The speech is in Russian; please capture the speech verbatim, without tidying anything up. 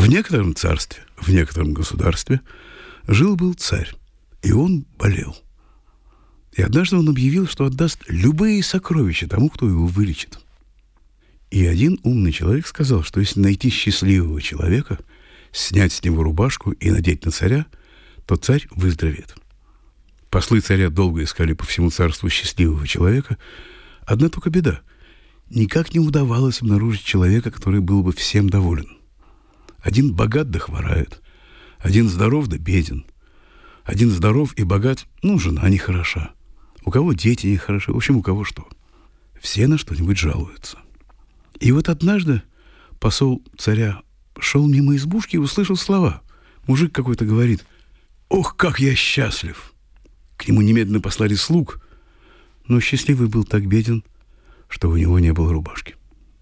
В некотором царстве, в некотором государстве жил-был царь, и он болел. И однажды он объявил, что отдаст любые сокровища тому, кто его вылечит. И один умный человек сказал, что если найти счастливого человека, снять с него рубашку и надеть на царя, то царь выздоровеет. Послы царя долго искали по всему царству счастливого человека. Одна только беда. Никак не удавалось обнаружить человека, который был бы всем доволен. Один богат да хворает, один здоров да беден, один здоров и богат, ну, жена не хороша, у кого дети не хороши, в общем, у кого что. Все на что-нибудь жалуются. И вот однажды посол царя шел мимо избушки и услышал слова. Мужик какой-то говорит: «Ох, как я счастлив!» К нему немедленно послали слуг, но счастливый был так беден, что у него не было рубашки.